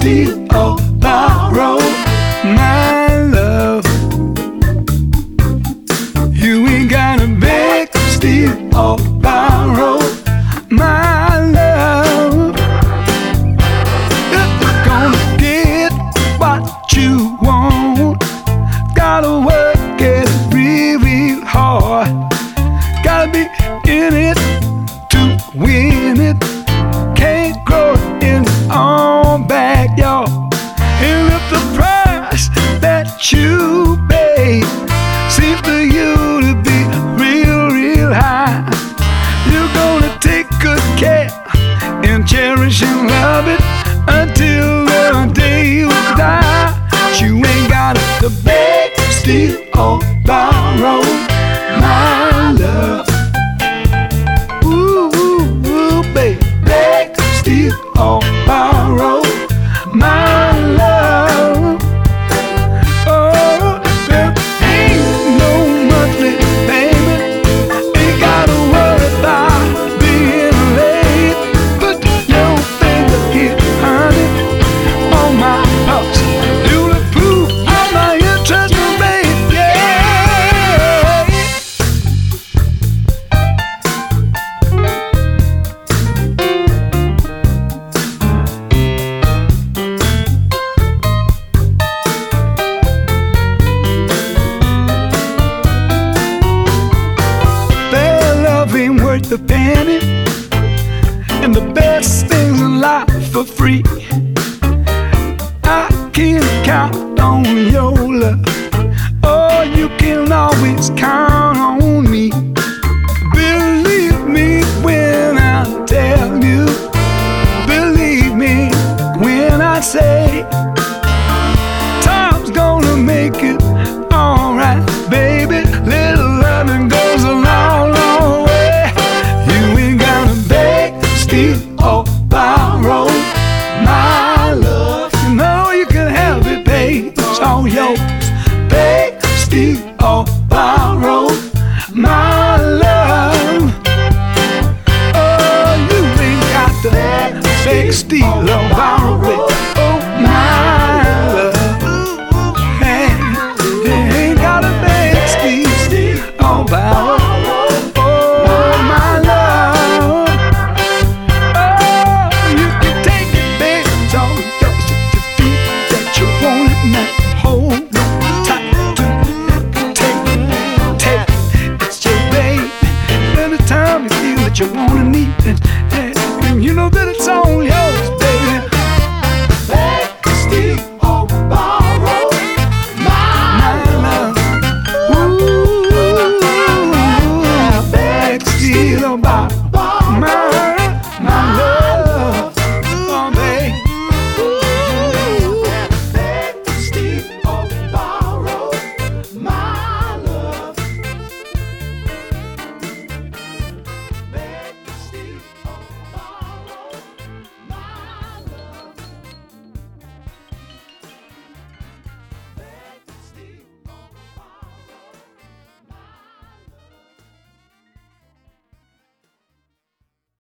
steal, or borrow my love. You ain't gotta beg, steal, or borrow my love. If you're gonna get what you want, gotta work it real, real hard. Gotta be in it to win it. Can't grow it in your own backyard. And if the price that you pay seems to you to be real, real high, you're gonna take good care and cherish and love it until the day you die. You ain't got to beg, steal, or borrow my love. Ooh, ooh, ooh, baby, beg, steal, or borrow my love. Oh, there ain't no monthly payment. Ain't gotta worry about being late. Put your finger here, honey, on my pulse. You'll approve of my interest, baby. Yeah. Their love ain't worth a penny, and the best things in life for free. I can count on your love. Oh, you can always count on me. Believe me when I tell you. Believe me when I say time's gonna make it alright, baby. Little loving goes a long, long way. You ain't gotta beg, steal, or borrow my love. You know you can have it, babe. It's all yours. Beg, steal, or borrow my love. Oh, you ain't got to beg, steal, or borrow it.